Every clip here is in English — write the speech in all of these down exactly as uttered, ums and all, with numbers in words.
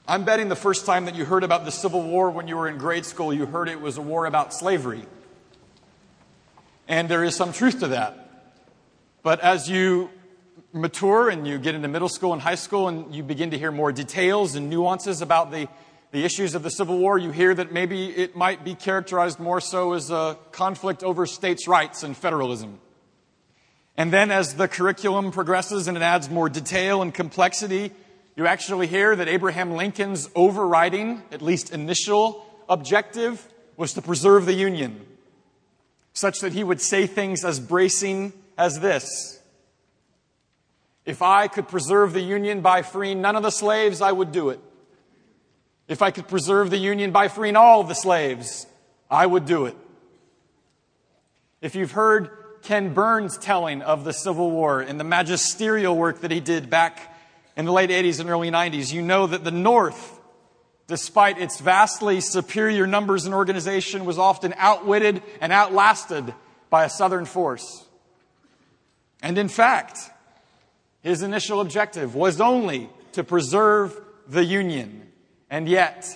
I'm betting the first time that you heard about the Civil War when you were in grade school, you heard it was a war about slavery. And there is some truth to that. But as you mature and you get into middle school and high school and you begin to hear more details and nuances about the, the issues of the Civil War, you hear that maybe it might be characterized more so as a conflict over states' rights and federalism. And then as the curriculum progresses and it adds more detail and complexity, you actually hear that Abraham Lincoln's overriding, at least initial objective, was to preserve the Union, such that he would say things as bracing as this: if I could preserve the Union by freeing none of the slaves, I would do it. If I could preserve the Union by freeing all of the slaves, I would do it. If you've heard Ken Burns' telling of the Civil War and the magisterial work that he did back in the late eighties and early nineties, you know that the North, despite its vastly superior numbers and organization, was often outwitted and outlasted by a Southern force. And in fact, his initial objective was only to preserve the Union. And yet,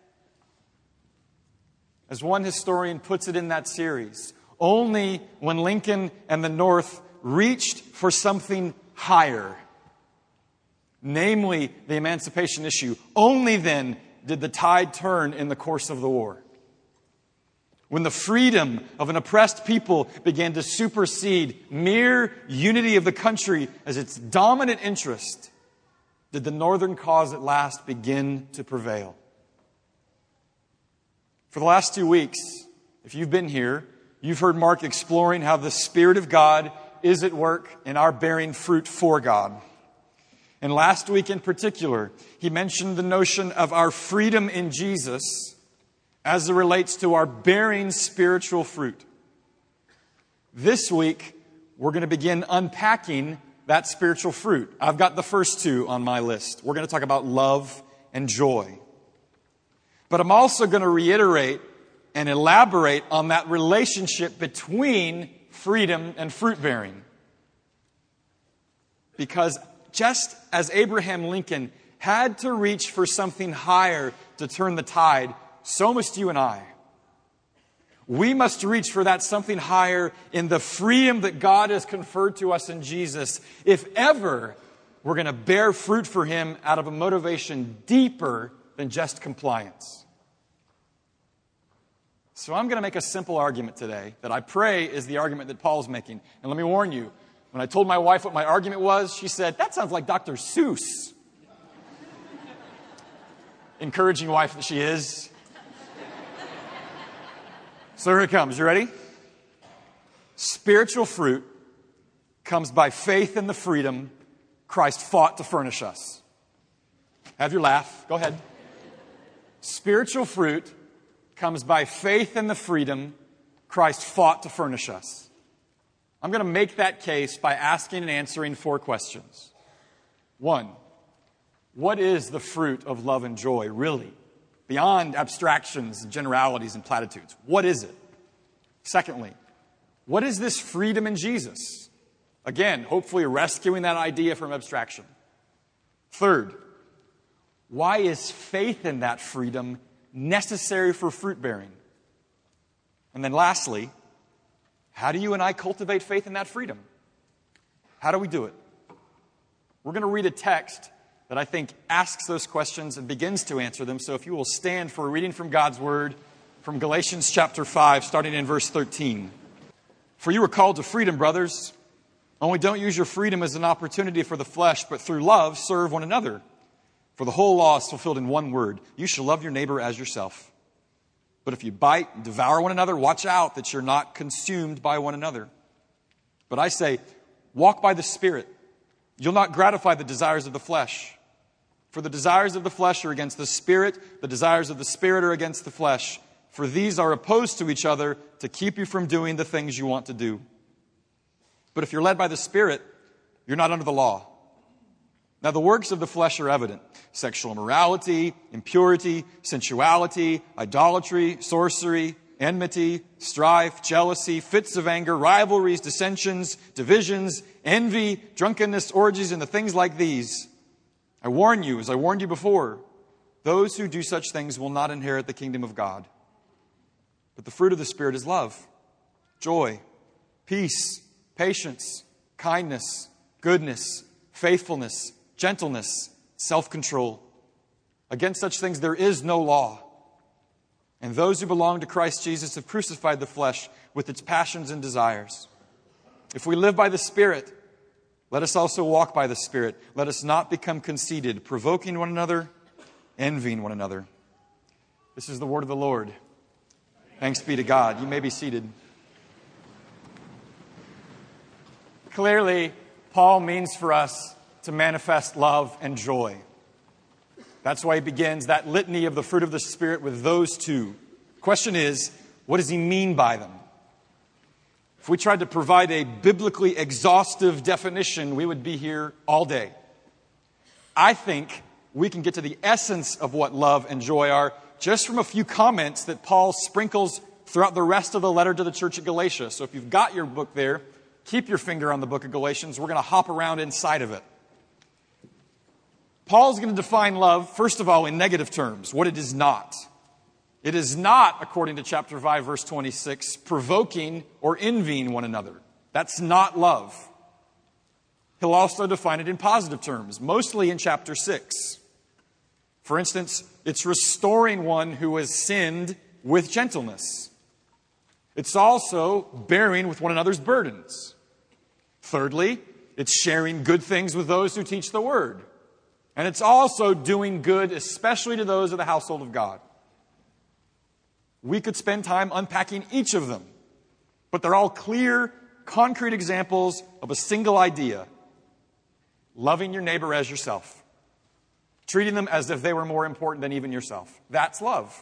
as one historian puts it in that series, only when Lincoln and the North reached for something higher, namely the emancipation issue, only then did the tide turn in the course of the war. When the freedom of an oppressed people began to supersede mere unity of the country as its dominant interest, did the Northern cause at last begin to prevail. For the last two weeks, if you've been here, you've heard Mark exploring how the Spirit of God is at work in our bearing fruit for God. And last week in particular, he mentioned the notion of our freedom in Jesus as it relates to our bearing spiritual fruit. This week, we're going to begin unpacking that spiritual fruit. I've got the first two on my list. We're going to talk about love and joy. But I'm also going to reiterate and elaborate on that relationship between freedom and fruit bearing. Because just as Abraham Lincoln had to reach for something higher to turn the tide, so must you and I. We must reach for that something higher in the freedom that God has conferred to us in Jesus, if ever we're going to bear fruit for Him out of a motivation deeper than just compliance. So I'm going to make a simple argument today that I pray is the argument that Paul's making. And let me warn you, when I told my wife what my argument was, she said, "That sounds like Doctor Seuss." Encouraging wife that she is. So here it comes. You ready? Spiritual fruit comes by faith in the freedom Christ fought to furnish us. Have your laugh. Go ahead. Spiritual fruit comes by faith in the freedom Christ fought to furnish us. I'm going to make that case by asking and answering four questions. One, what is the fruit of love and joy, really? Beyond abstractions and generalities and platitudes. What is it? Secondly, what is this freedom in Jesus? Again, hopefully rescuing that idea from abstraction. Third, why is faith in that freedom necessary for fruit bearing? And then lastly, how do you and I cultivate faith in that freedom? How do we do it? We're going to read a text that I think asks those questions and begins to answer them. So if you will stand for a reading from God's Word, from Galatians chapter five, starting in verse thirteen. For you were called to freedom, brothers. Only don't use your freedom as an opportunity for the flesh, but through love serve one another. For the whole law is fulfilled in one word: you shall love your neighbor as yourself. But if you bite and devour one another, watch out that you're not consumed by one another. But I say, walk by the Spirit. You'll not gratify the desires of the flesh. For the desires of the flesh are against the Spirit, the desires of the Spirit are against the flesh. For these are opposed to each other to keep you from doing the things you want to do. But if you're led by the Spirit, you're not under the law. Now the works of the flesh are evident: sexual immorality, impurity, sensuality, idolatry, sorcery, enmity, strife, jealousy, fits of anger, rivalries, dissensions, divisions, envy, drunkenness, orgies, and the things like these. I warn you, as I warned you before, Those who do such things will not inherit the kingdom of God. But the fruit of the Spirit is love, joy, peace, patience, kindness, goodness, faithfulness, gentleness, self-control. Against such things there is no law. And those who belong to Christ Jesus have crucified the flesh with its passions and desires. If we live by the Spirit, let us also walk by the Spirit. Let us not become conceited, provoking one another, envying one another. This is the word of the Lord. Thanks be to God. You may be seated. Clearly, Paul means for us to manifest love and joy. That's why he begins that litany of the fruit of the Spirit with those two. Question is, what does he mean by them? If we tried to provide a biblically exhaustive definition, we would be here all day. I think we can get to the essence of what love and joy are just from a few comments that Paul sprinkles throughout the rest of the letter to the church at Galatia. So if you've got your book there, keep your finger on the book of Galatians. We're going to hop around inside of it. Paul's going to define love, first of all, in negative terms, what it is not. It is not, according to chapter five, verse twenty-six, provoking or envying one another. That's not love. He'll also define it in positive terms, mostly in chapter six. For instance, it's restoring one who has sinned with gentleness. It's also bearing with one another's burdens. Thirdly, it's sharing good things with those who teach the word. And it's also doing good, especially to those of the household of God. We could spend time unpacking each of them, but they're all clear, concrete examples of a single idea. Loving your neighbor as yourself. Treating them as if they were more important than even yourself. That's love.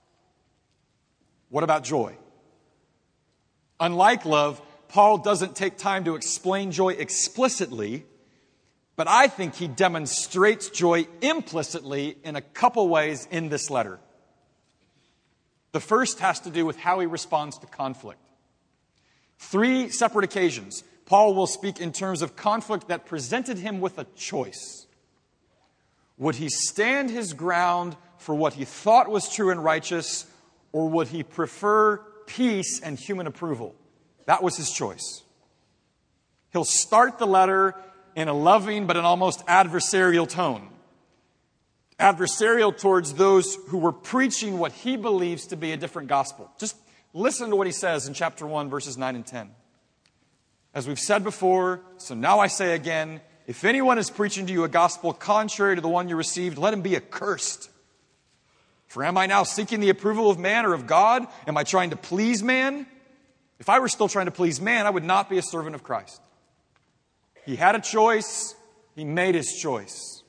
What about joy? Unlike love, Paul doesn't take time to explain joy explicitly, but I think he demonstrates joy implicitly in a couple ways in this letter. The first has to do with how he responds to conflict. Three separate occasions, Paul will speak in terms of conflict that presented him with a choice. Would he stand his ground for what he thought was true and righteous, or would he prefer peace and human approval? That was his choice. He'll start the letter in a loving but an almost adversarial tone. Adversarial towards those who were preaching what he believes to be a different gospel. Just listen to what he says in chapter one, verses nine and ten. As we've said before, so now I say again, if anyone is preaching to you a gospel contrary to the one you received, let him be accursed. For am I now seeking the approval of man or of God? Am I trying to please man? If I were still trying to please man, I would not be a servant of Christ. He had a choice. He made his choice.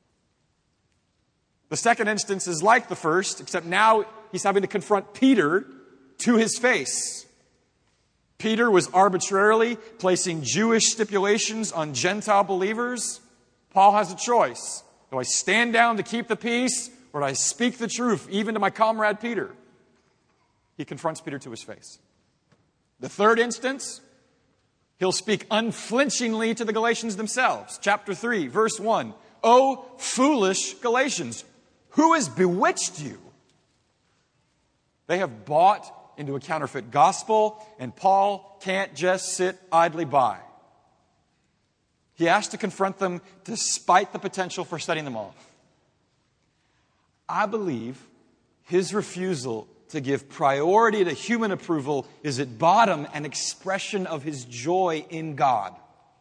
The second instance is like the first, except now he's having to confront Peter to his face. Peter was arbitrarily placing Jewish stipulations on Gentile believers. Paul has a choice. Do I stand down to keep the peace, or do I speak the truth, even to my comrade Peter? He confronts Peter to his face. The third instance, he'll speak unflinchingly to the Galatians themselves. Chapter three, verse one. O foolish Galatians, who has bewitched you? They have bought into a counterfeit gospel, and Paul can't just sit idly by. He has to confront them despite the potential for setting them off. I believe his refusal to give priority to human approval is at bottom an expression of his joy in God.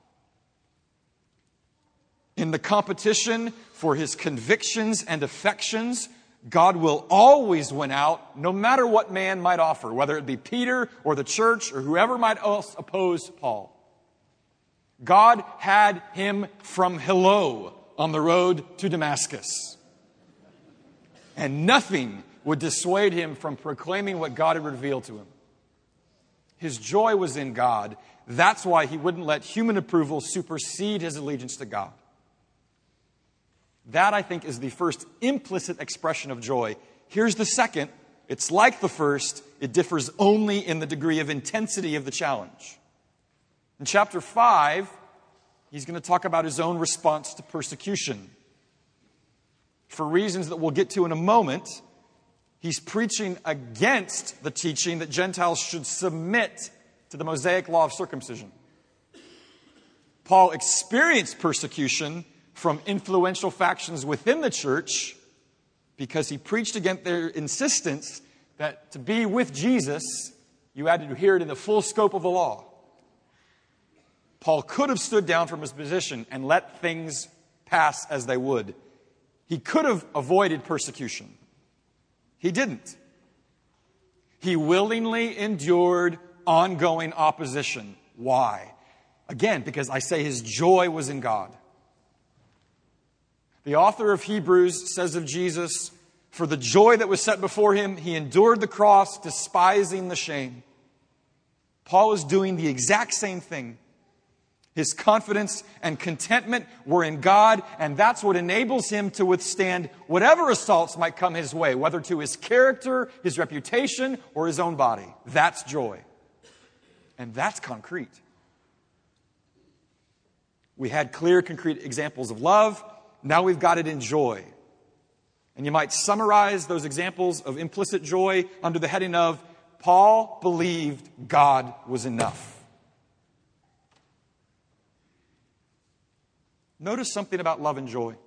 In the competition for his convictions and affections, God will always win out, no matter what man might offer, whether it be Peter or the church or whoever might else oppose Paul. God had him from Hilo on the road to Damascus. And nothing would dissuade him from proclaiming what God had revealed to him. His joy was in God. That's why he wouldn't let human approval supersede his allegiance to God. That, I think, is the first implicit expression of joy. Here's the second. It's like the first. It differs only in the degree of intensity of the challenge. In chapter five, he's going to talk about his own response to persecution. For reasons that we'll get to in a moment, he's preaching against the teaching that Gentiles should submit to the Mosaic law of circumcision. Paul experienced persecution from influential factions within the church because he preached against their insistence that to be with Jesus, you had to adhere to the full scope of the law. Paul could have stood down from his position and let things pass as they would. He could have avoided persecution. He didn't. He willingly endured ongoing opposition. Why? Again, because I say his joy was in God. The author of Hebrews says of Jesus, for the joy that was set before him, he endured the cross, despising the shame. Paul is doing the exact same thing. His confidence and contentment were in God, and that's what enables him to withstand whatever assaults might come his way, whether to his character, his reputation, or his own body. That's joy. And that's concrete. We had clear, concrete examples of love. Now we've got it in joy. And you might summarize those examples of implicit joy under the heading of, Paul believed God was enough. Notice something about love and joy.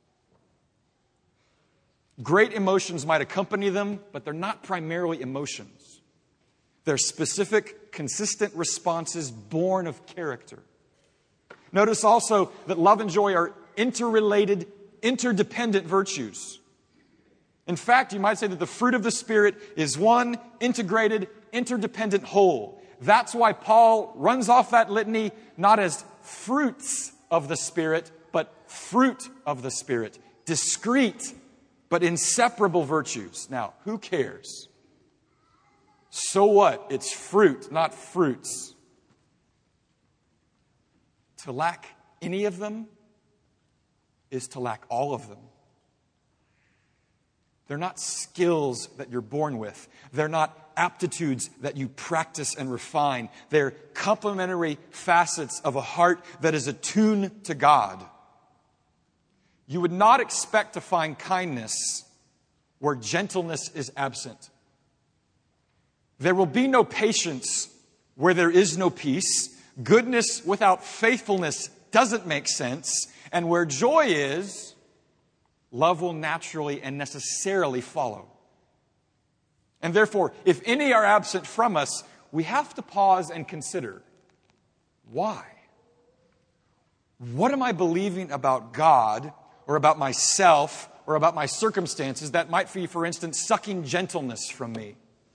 Great emotions might accompany them, but they're not primarily emotions. They're specific, consistent responses born of character. Notice also that love and joy are interrelated, interdependent virtues. In fact, you might say that the fruit of the Spirit is one integrated, interdependent whole. That's why Paul runs off that litany not as fruits of the Spirit, but fruit of the Spirit. Discrete, but inseparable virtues. Now, who cares? So what? It's fruit, not fruits. To lack any of them is to lack all of them. They're not skills that you're born with. They're not aptitudes that you practice and refine. They're complementary facets of a heart that is attuned to God. You would not expect to find kindness where gentleness is absent. There will be no patience where there is no peace. Goodness without faithfulness doesn't make sense. And where joy is, love will naturally and necessarily follow. And therefore, if any are absent from us, we have to pause and consider, why? What am I believing about God or about myself or about my circumstances that might be, for instance, sucking gentleness from me?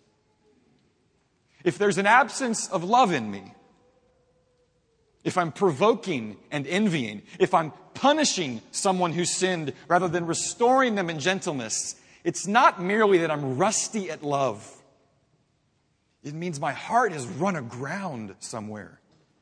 If there's an absence of love in me, if I'm provoking and envying, if I'm punishing someone who sinned rather than restoring them in gentleness, it's not merely that I'm rusty at love. It means my heart has run aground somewhere.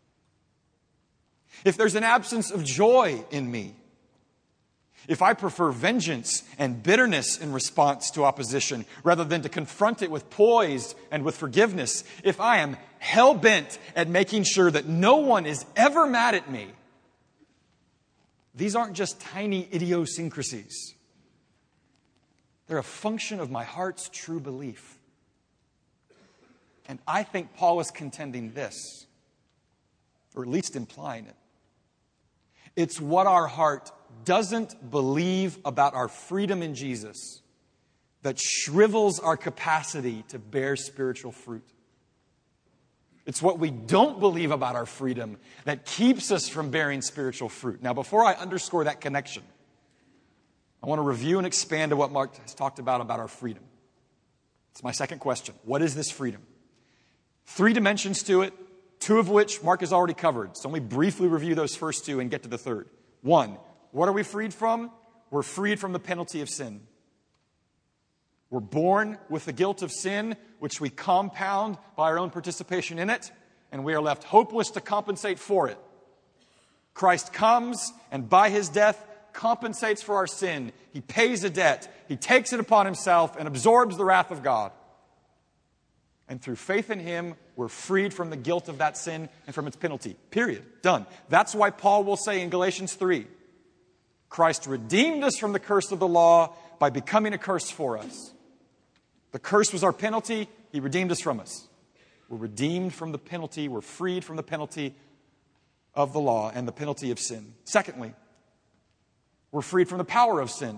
If there's an absence of joy in me, if I prefer vengeance and bitterness in response to opposition rather than to confront it with poise and with forgiveness, if I am hell-bent at making sure that no one is ever mad at me, these aren't just tiny idiosyncrasies. They're a function of my heart's true belief. And I think Paul is contending this, or at least implying it. It's what our heart doesn't believe about our freedom in Jesus that shrivels our capacity to bear spiritual fruit. It's what we don't believe about our freedom that keeps us from bearing spiritual fruit. Now, before I underscore that connection, I want to review and expand on what Mark has talked about about our freedom. It's my second question. What is this freedom? Three dimensions to it, two of which Mark has already covered. So let me briefly review those first two and get to the third. One, what are we freed from? We're freed from the penalty of sin. We're born with the guilt of sin, which we compound by our own participation in it, and we are left hopeless to compensate for it. Christ comes, and by his death, compensates for our sin. He pays a debt. He takes it upon himself and absorbs the wrath of God. And through faith in him, we're freed from the guilt of that sin and from its penalty. Period. Done. That's why Paul will say in Galatians three, Christ redeemed us from the curse of the law by becoming a curse for us. The curse was our penalty. He redeemed us from us. We're redeemed from the penalty. We're freed from the penalty of the law and the penalty of sin. Secondly, we're freed from the power of sin.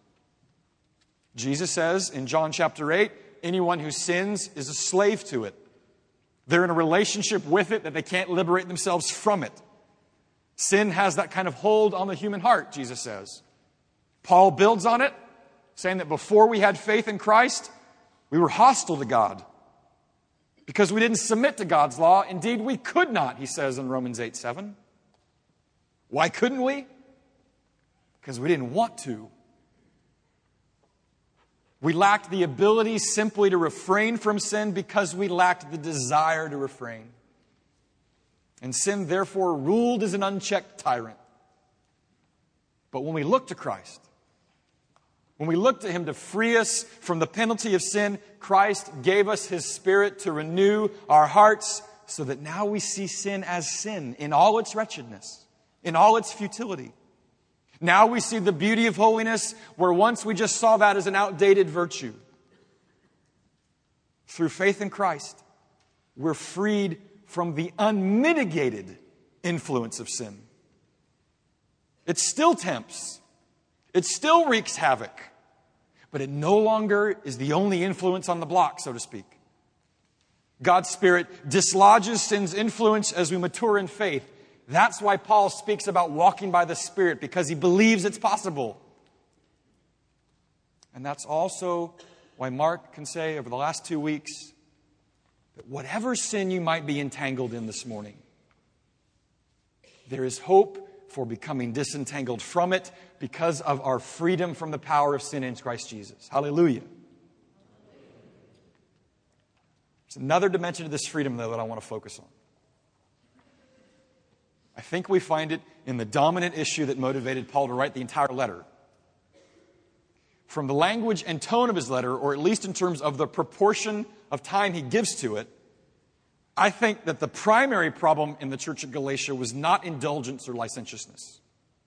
Jesus says in John chapter eight, anyone who sins is a slave to it. They're in a relationship with it that they can't liberate themselves from it. Sin has that kind of hold on the human heart, Jesus says. Paul builds on it, saying that before we had faith in Christ, we were hostile to God because we didn't submit to God's law. Indeed, we could not, he says in Romans eight seven. Why couldn't we? Because we didn't want to. We lacked the ability simply to refrain from sin because we lacked the desire to refrain. And sin, therefore, ruled as an unchecked tyrant. But when we look to Christ, when we look to Him to free us from the penalty of sin, Christ gave us His Spirit to renew our hearts so that now we see sin as sin in all its wretchedness, in all its futility. Now we see the beauty of holiness where once we just saw that as an outdated virtue. Through faith in Christ, we're freed from the unmitigated influence of sin. It still tempts. It still wreaks havoc. But it no longer is the only influence on the block, so to speak. God's Spirit dislodges sin's influence as we mature in faith. That's why Paul speaks about walking by the Spirit, because he believes it's possible. And that's also why Mark can say over the last two weeks that whatever sin you might be entangled in this morning, there is hope for becoming disentangled from it because of our freedom from the power of sin in Christ Jesus. Hallelujah. There's another dimension of this freedom, though, that I want to focus on. I think we find it in the dominant issue that motivated Paul to write the entire letter. From the language and tone of his letter, or at least in terms of the proportion of time he gives to it, I think that the primary problem in the church of Galatia was not indulgence or licentiousness.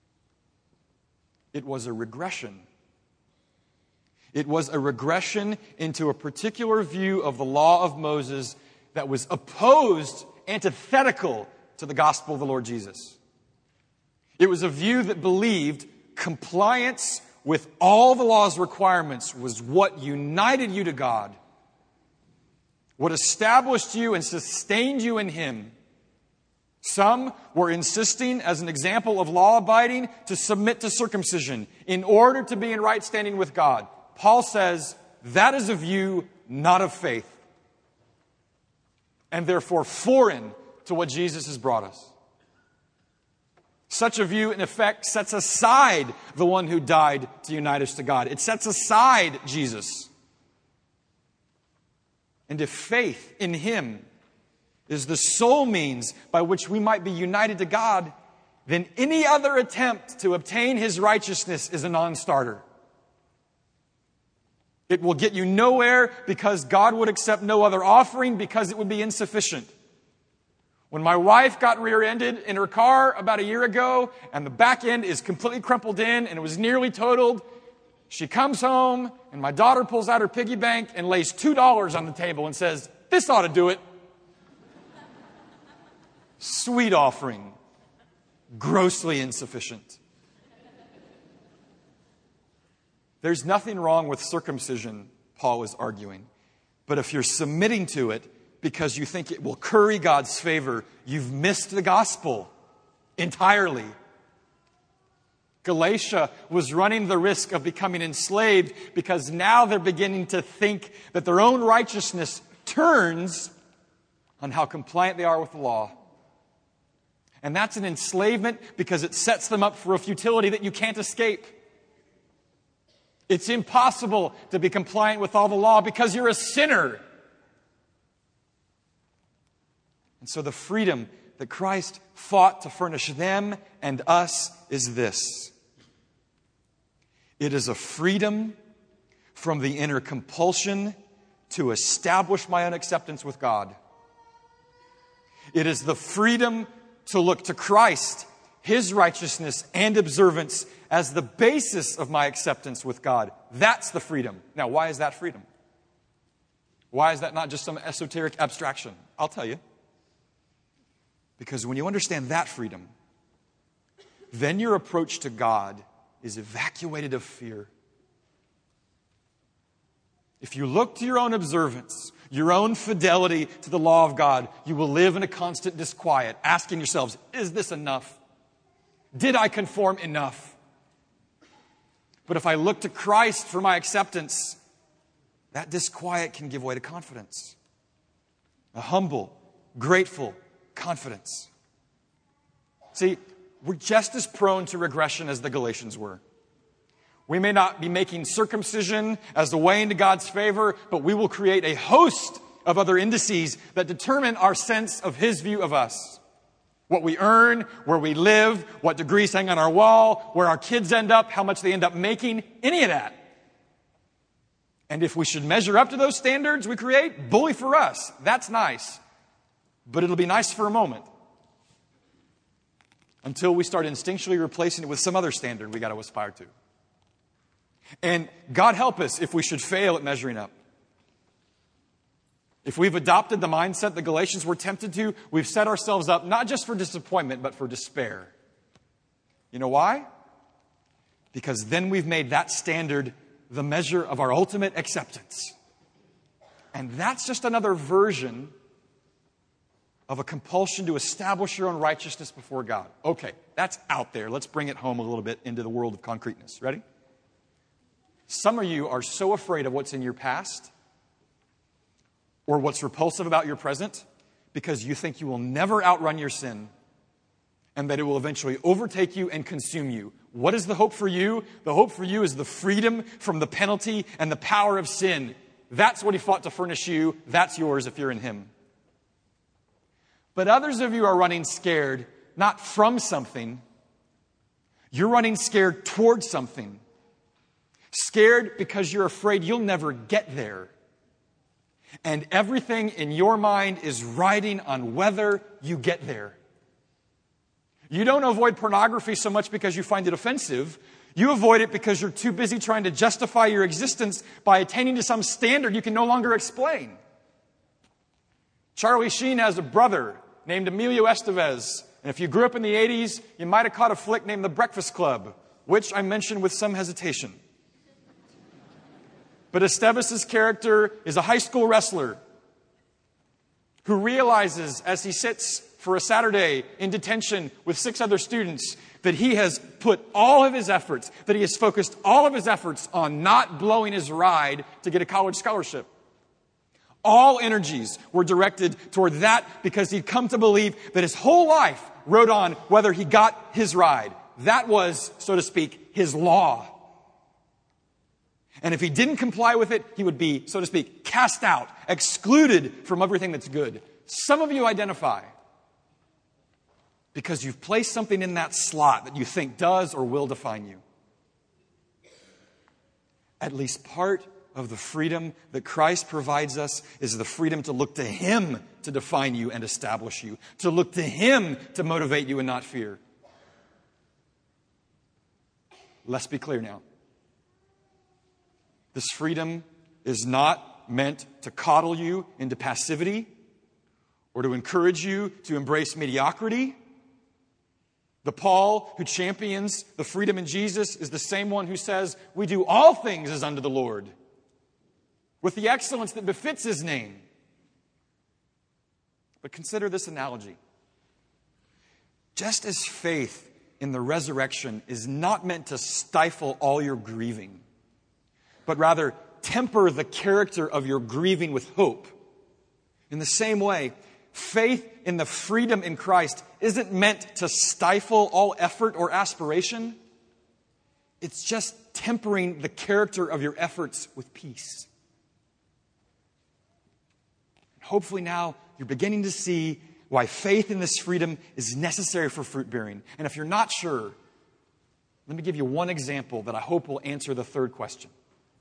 It was a regression. It was a regression into a particular view of the law of Moses that was opposed, antithetical to the gospel of the Lord Jesus. It was a view that believed compliance with all the law's requirements was what united you to God, what established you and sustained you in Him. Some were insisting, as an example of law-abiding, to submit to circumcision in order to be in right standing with God. Paul says that is a view not of faith, and therefore foreign to what Jesus has brought us. Such a view, in effect, sets aside the one who died to unite us to God. It sets aside Jesus. And if faith in Him is the sole means by which we might be united to God, then any other attempt to obtain His righteousness is a non-starter. It will get you nowhere because God would accept no other offering because it would be insufficient. When my wife got rear-ended in her car about a year ago and the back end is completely crumpled in and it was nearly totaled, she comes home and my daughter pulls out her piggy bank and lays two dollars on the table and says, "This ought to do it." Sweet offering. Grossly insufficient. There's nothing wrong with circumcision, Paul is arguing. But if you're submitting to it because you think it will curry God's favor, you've missed the gospel entirely. Galatia was running the risk of becoming enslaved because now they're beginning to think that their own righteousness turns on how compliant they are with the law. And that's an enslavement because it sets them up for a futility that you can't escape. It's impossible to be compliant with all the law because you're a sinner. And so the freedom that Christ fought to furnish them and us is this. It is a freedom from the inner compulsion to establish my own acceptance with God. It is the freedom to look to Christ His righteousness and observance as the basis of my acceptance with God. That's the freedom. Now, why is that freedom? Why is that not just some esoteric abstraction? I'll tell you. Because when you understand that freedom, then your approach to God is evacuated of fear. If you look to your own observance, your own fidelity to the law of God, you will live in a constant disquiet, asking yourselves, is this enough? Did I conform enough? But if I look to Christ for my acceptance, that disquiet can give way to confidence. A humble, grateful confidence. See, we're just as prone to regression as the Galatians were. We may not be making circumcision as the way into God's favor, but we will create a host of other indices that determine our sense of His view of us. What we earn, where we live, what degrees hang on our wall, where our kids end up, how much they end up making, any of that. And if we should measure up to those standards we create, bully for us. That's nice. But it'll be nice for a moment. Until we start instinctually replacing it with some other standard we got to aspire to. And God help us if we should fail at measuring up. If we've adopted the mindset the Galatians were tempted to, we've set ourselves up not just for disappointment, but for despair. You know why? Because then we've made that standard the measure of our ultimate acceptance. And that's just another version of a compulsion to establish your own righteousness before God. Okay, that's out there. Let's bring it home a little bit into the world of concreteness. Ready? Some of you are so afraid of what's in your past or what's repulsive about your present because you think you will never outrun your sin and that it will eventually overtake you and consume you. What is the hope for you? The hope for you is the freedom from the penalty and the power of sin. That's what He fought to furnish you. That's yours if you're in Him. But others of you are running scared, not from something. You're running scared towards something. Scared because you're afraid you'll never get there. And everything in your mind is riding on whether you get there. You don't avoid pornography so much because you find it offensive. You avoid it because you're too busy trying to justify your existence by attaining to some standard you can no longer explain. Charlie Sheen has a brother named Emilio Estevez. And if you grew up in the eighties, you might have caught a flick named The Breakfast Club, which I mentioned with some hesitation. But Estevez's character is a high school wrestler who realizes as he sits for a Saturday in detention with six other students that he has put all of his efforts, that he has focused all of his efforts on not blowing his ride to get a college scholarship. All energies were directed toward that because he'd come to believe that his whole life rode on whether he got his ride. That was, so to speak, his law. And if he didn't comply with it, he would be, so to speak, cast out, excluded from everything that's good. Some of you identify because you've placed something in that slot that you think does or will define you. At least part of the freedom that Christ provides us is the freedom to look to Him to define you and establish you, to look to Him to motivate you and not fear. Let's be clear now. This freedom is not meant to coddle you into passivity or to encourage you to embrace mediocrity. The Paul who champions the freedom in Jesus is the same one who says, we do all things as unto the Lord, with the excellence that befits His name. But consider this analogy. Just as faith in the resurrection is not meant to stifle all your grieving, but rather temper the character of your grieving with hope. In the same way, faith in the freedom in Christ isn't meant to stifle all effort or aspiration. It's just tempering the character of your efforts with peace. Hopefully now you're beginning to see why faith in this freedom is necessary for fruit bearing. And if you're not sure, let me give you one example that I hope will answer the third question.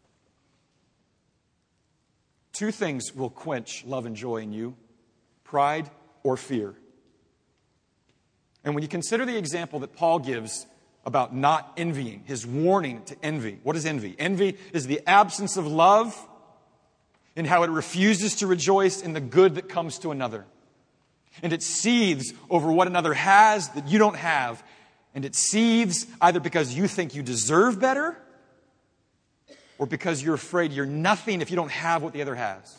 Two things will quench love and joy in you, pride or fear. And when you consider the example that Paul gives about not envying, his warning to envy, what is envy? Envy is the absence of love and how it refuses to rejoice in the good that comes to another. And it seethes over what another has that you don't have. And it seethes either because you think you deserve better or because you're afraid you're nothing if you don't have what the other has.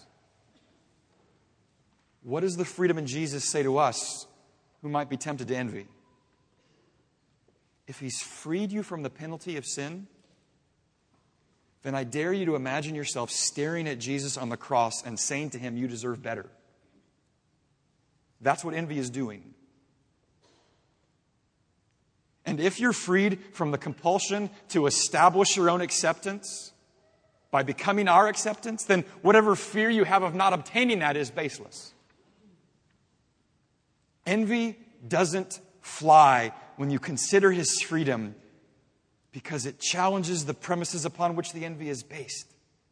What does the freedom in Jesus say to us who might be tempted to envy? If He's freed you from the penalty of sin, then I dare you to imagine yourself staring at Jesus on the cross and saying to Him, you deserve better. That's what envy is doing. And if you're freed from the compulsion to establish your own acceptance by becoming our acceptance, then whatever fear you have of not obtaining that is baseless. Envy doesn't fly when you consider His freedom because it challenges the premises upon which the envy is based.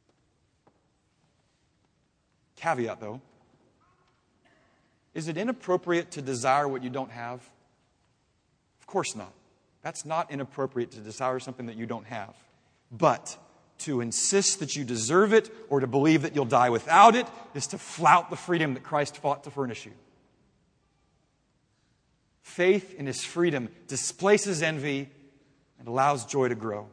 Caveat, though. Is it inappropriate to desire what you don't have? Of course not. That's not inappropriate to desire something that you don't have. But to insist that you deserve it or to believe that you'll die without it is to flout the freedom that Christ fought to furnish you. Faith in His freedom displaces envy and allows joy to grow.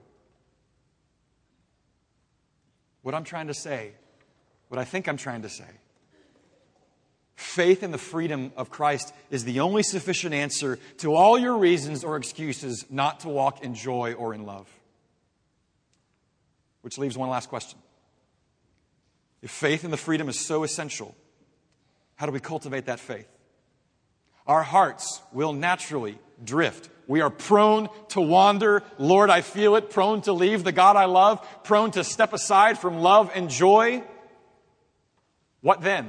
What I'm trying to say, what I think I'm trying to say, faith in the freedom of Christ is the only sufficient answer to all your reasons or excuses not to walk in joy or in love. Which leaves one last question. If faith in the freedom is so essential, how do we cultivate that faith? Our hearts will naturally drift. We are prone to wander. Lord, I feel it. Prone to leave the God I love. Prone to step aside from love and joy. What then?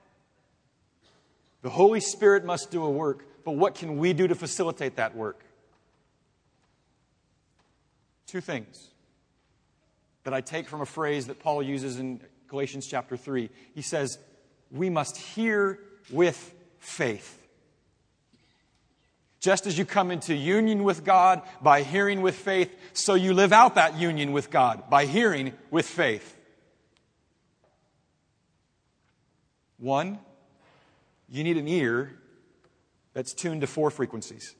The Holy Spirit must do a work, but what can we do to facilitate that work? Two things that I take from a phrase that Paul uses in Galatians chapter three. He says, we must hear with faith. Just as you come into union with God by hearing with faith, so you live out that union with God by hearing with faith. One, you need an ear that's tuned to four frequencies.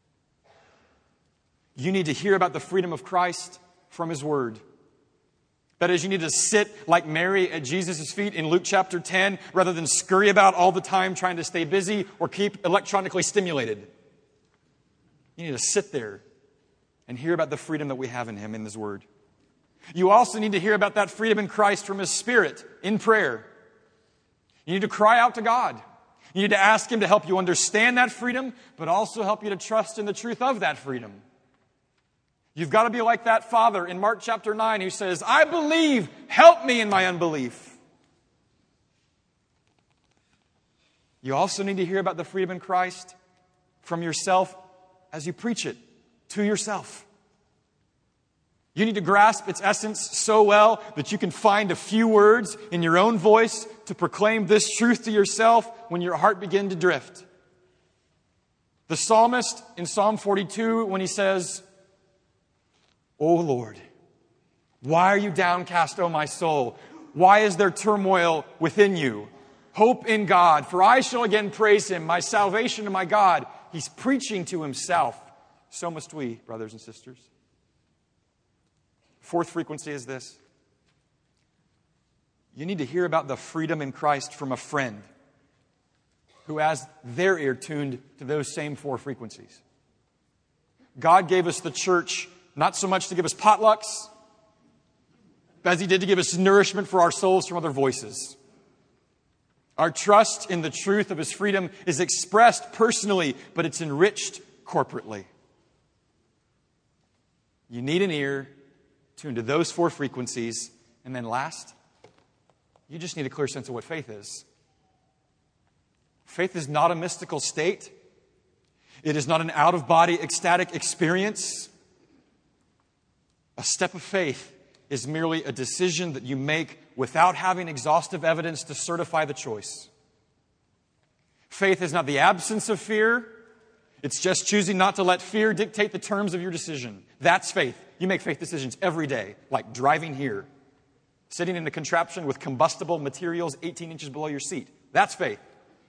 You need to hear about the freedom of Christ from His Word. That is, you need to sit like Mary at Jesus' feet in Luke chapter ten rather than scurry about all the time trying to stay busy or keep electronically stimulated. You need to sit there and hear about the freedom that we have in Him in His Word. You also need to hear about that freedom in Christ from His Spirit in prayer. You need to cry out to God. You need to ask Him to help you understand that freedom, but also help you to trust in the truth of that freedom. You've got to be like that father in Mark chapter nine who says, I believe, help me in my unbelief. You also need to hear about the freedom in Christ from yourself as you preach it to yourself. You need to grasp its essence so well that you can find a few words in your own voice to proclaim this truth to yourself when your heart begins to drift. The psalmist in Psalm forty-two, when he says, O Lord, why are you downcast, O my soul? Why is there turmoil within you? Hope in God, for I shall again praise Him, my salvation and my God. He's preaching to himself. So must we, brothers and sisters. Fourth frequency is this. You need to hear about the freedom in Christ from a friend who has their ear tuned to those same four frequencies. God gave us the church not so much to give us potlucks, but as He did to give us nourishment for our souls from other voices. Our trust in the truth of His freedom is expressed personally, but it's enriched corporately. You need an ear tuned to those four frequencies. And then last, you just need a clear sense of what faith is. Faith is not a mystical state. It is not an out-of-body ecstatic experience. A step of faith is merely a decision that you make without having exhaustive evidence to certify the choice. Faith is not the absence of fear. It's just choosing not to let fear dictate the terms of your decision. That's faith. You make faith decisions every day, like driving here, sitting in a contraption with combustible materials eighteen inches below your seat. That's faith.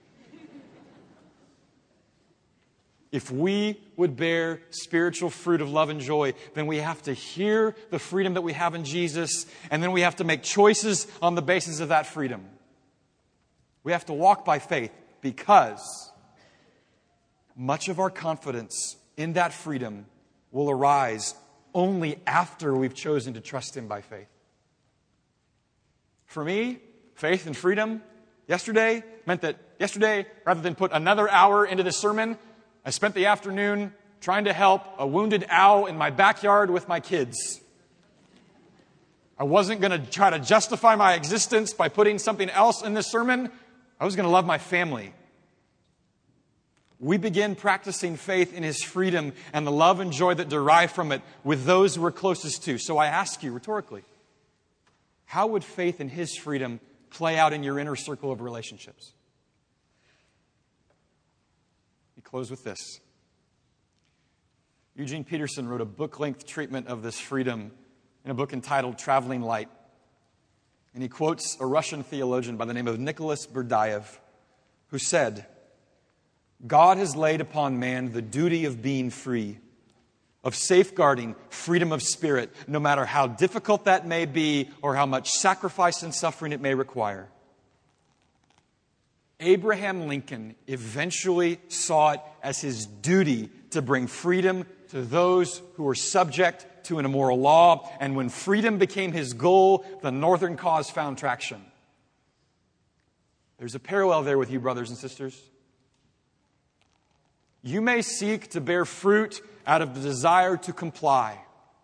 If we would bear spiritual fruit of love and joy, then we have to hear the freedom that we have in Jesus, and then we have to make choices on the basis of that freedom. We have to walk by faith because much of our confidence in that freedom will arise only after we've chosen to trust Him by faith. For me, faith and freedom yesterday meant that yesterday, rather than put another hour into this sermon, I spent the afternoon trying to help a wounded owl in my backyard with my kids. I wasn't going to try to justify my existence by putting something else in this sermon. I was going to love my family. We begin practicing faith in His freedom and the love and joy that derive from it with those we're closest to. So I ask you rhetorically, how would faith in His freedom play out in your inner circle of relationships? We close with this. Eugene Peterson wrote a book-length treatment of this freedom in a book entitled Traveling Light. And he quotes a Russian theologian by the name of Nicholas Berdyaev, who said, "God has laid upon man the duty of being free, of safeguarding freedom of spirit, no matter how difficult that may be or how much sacrifice and suffering it may require." Abraham Lincoln eventually saw it as his duty to bring freedom to those who were subject to an immoral law. And when freedom became his goal, the Northern cause found traction. There's a parallel there with you, brothers and sisters. You may seek to bear fruit out of the desire to comply,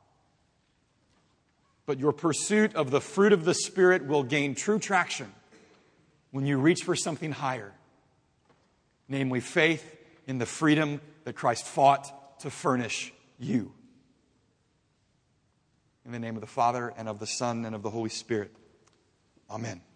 but your pursuit of the fruit of the Spirit will gain true traction when you reach for something higher, namely faith in the freedom that Christ fought to furnish you. In the name of the Father, and of the Son, and of the Holy Spirit. Amen.